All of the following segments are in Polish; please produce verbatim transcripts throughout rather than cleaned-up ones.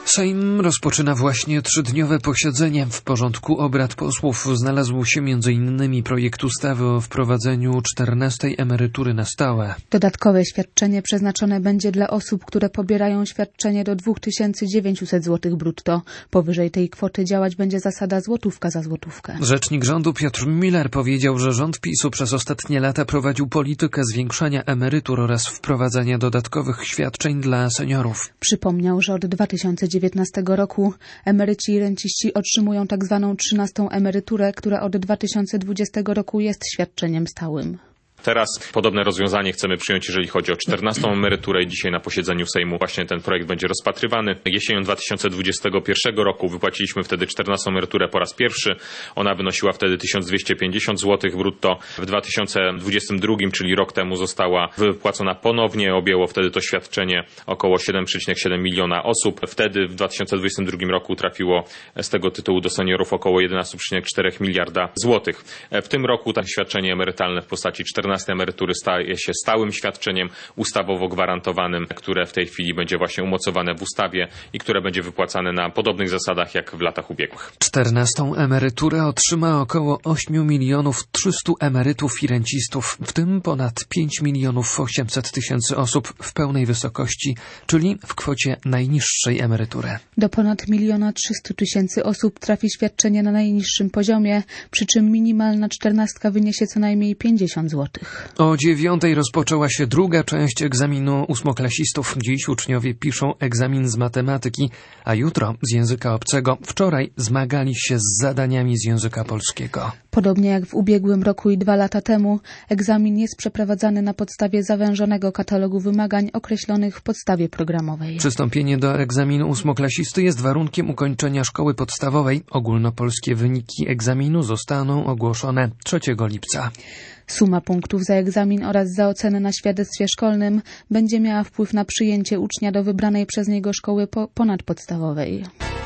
Sejm rozpoczyna właśnie trzydniowe posiedzenie. W porządku obrad posłów znalazł się między innymi projekt ustawy o wprowadzeniu czternastej emerytury na stałe. Dodatkowe świadczenie przeznaczone będzie dla osób, które pobierają świadczenie do dwa tysiące dziewięćset złotych brutto. Powyżej tej kwoty działać będzie zasada złotówka za złotówkę. Rzecznik rządu Piotr Müller powiedział, że rząd PiSu przez ostatnie lata prowadził politykę zwiększania emerytur oraz wprowadzania dodatkowych świadczeń dla seniorów. Przypomniał, że od dwa tysiące dziewiętnastego roku emeryci i renciści otrzymują tak zwaną trzynastą emeryturę, która od dwa tysiące dwudziestego roku jest świadczeniem stałym. Teraz podobne rozwiązanie chcemy przyjąć, jeżeli chodzi o czternastą emeryturę i dzisiaj na posiedzeniu Sejmu właśnie ten projekt będzie rozpatrywany. Jesienią dwa tysiące dwudziestego pierwszego roku wypłaciliśmy wtedy czternastą emeryturę po raz pierwszy. Ona wynosiła wtedy tysiąc dwieście pięćdziesiąt złotych brutto. W dwa tysiące dwudziestym drugim, czyli rok temu, została wypłacona ponownie. Objęło wtedy to świadczenie około siedem przecinek siedem miliona osób. Wtedy w dwa tysiące dwudziestym drugim roku trafiło z tego tytułu do seniorów około jedenaście przecinek cztery miliarda złotych. W tym roku to świadczenie emerytalne w postaci czternastej emerytury staje się stałym świadczeniem ustawowo gwarantowanym, które w tej chwili będzie właśnie umocowane w ustawie i które będzie wypłacane na podobnych zasadach jak w latach ubiegłych. czternastą emeryturę otrzyma około osiem milionów trzysta emerytów i rencistów, w tym ponad pięć milionów osiemset tysięcy osób w pełnej wysokości, czyli w kwocie najniższej emerytury. Do ponad miliona trzystu tysięcy osób trafi świadczenie na najniższym poziomie, przy czym minimalna czternastka wyniesie co najmniej pięćdziesiąt złotych. O dziewiątej rozpoczęła się druga część egzaminu ósmoklasistów. Dziś uczniowie piszą egzamin z matematyki, a jutro z języka obcego. Wczoraj zmagali się z zadaniami z języka polskiego. Podobnie jak w ubiegłym roku i dwa lata temu, egzamin jest przeprowadzany na podstawie zawężonego katalogu wymagań określonych w podstawie programowej. Przystąpienie do egzaminu ósmoklasisty jest warunkiem ukończenia szkoły podstawowej. Ogólnopolskie wyniki egzaminu zostaną ogłoszone trzeciego lipca. Suma punktów za egzamin oraz za ocenę na świadectwie szkolnym będzie miała wpływ na przyjęcie ucznia do wybranej przez niego szkoły po- ponadpodstawowej.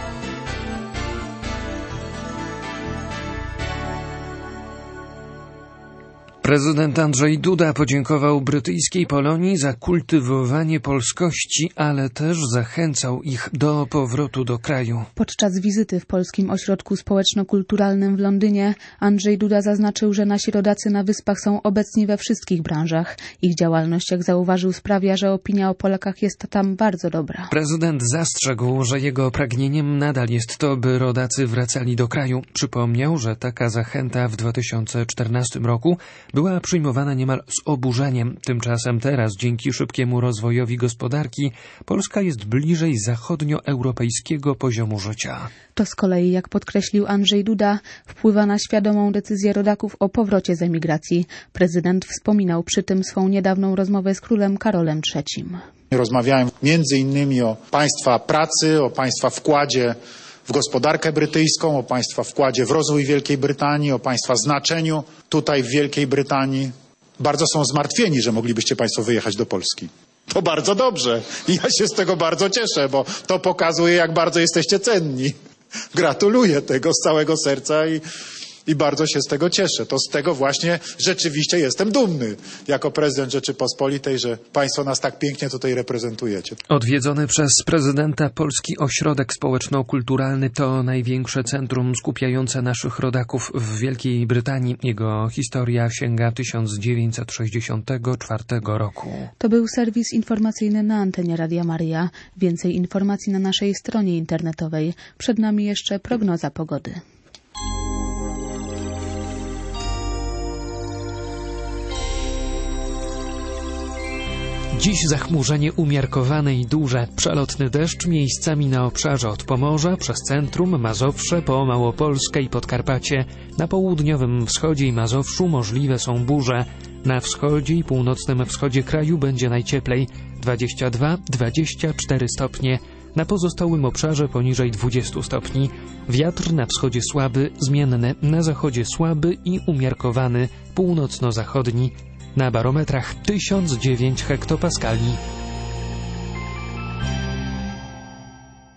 Prezydent Andrzej Duda podziękował brytyjskiej Polonii za kultywowanie polskości, ale też zachęcał ich do powrotu do kraju. Podczas wizyty w Polskim Ośrodku Społeczno-Kulturalnym w Londynie Andrzej Duda zaznaczył, że nasi rodacy na Wyspach są obecni we wszystkich branżach. Ich działalność, jak zauważył, sprawia, że opinia o Polakach jest tam bardzo dobra. Prezydent zastrzegł, że jego pragnieniem nadal jest to, by rodacy wracali do kraju. Przypomniał, że taka zachęta w dwa tysiące czternastym roku była przyjmowana niemal z oburzeniem. Tymczasem teraz, dzięki szybkiemu rozwojowi gospodarki, Polska jest bliżej zachodnioeuropejskiego poziomu życia. To z kolei, jak podkreślił Andrzej Duda, wpływa na świadomą decyzję rodaków o powrocie z emigracji. Prezydent wspominał przy tym swą niedawną rozmowę z królem Karolem trzecim. Rozmawiałem między innymi o państwa pracy, o państwa wkładzie w gospodarkę brytyjską, o państwa wkładzie w rozwój Wielkiej Brytanii, o państwa znaczeniu tutaj w Wielkiej Brytanii. Bardzo są zmartwieni, że moglibyście państwo wyjechać do Polski. To bardzo dobrze i ja się z tego bardzo cieszę, bo to pokazuje, jak bardzo jesteście cenni. Gratuluję tego z całego serca i, i bardzo się z tego cieszę. To z tego właśnie rzeczywiście jestem dumny jako prezydent Rzeczypospolitej, że państwo nas tak pięknie tutaj reprezentujecie. Odwiedzony przez prezydenta Polski Ośrodek Społeczno-Kulturalny to największe centrum skupiające naszych rodaków w Wielkiej Brytanii. Jego historia sięga tysiąc dziewięćset sześćdziesiątego czwartego roku. To był serwis informacyjny na antenie Radia Maryja. Więcej informacji na naszej stronie internetowej. Przed nami jeszcze prognoza pogody. Dziś zachmurzenie umiarkowane i duże. Przelotny deszcz miejscami na obszarze od Pomorza przez centrum, Mazowsze po Małopolskę i Podkarpacie. Na południowym wschodzie i Mazowszu możliwe są burze. Na wschodzie i północnym wschodzie kraju będzie najcieplej dwadzieścia dwa do dwudziestu czterech stopnie. Na pozostałym obszarze poniżej dwudziestu stopni. Wiatr na wschodzie słaby, zmienny, na zachodzie słaby i umiarkowany, północno-zachodni. Na barometrach tysiąc dziewięć hektopaskali.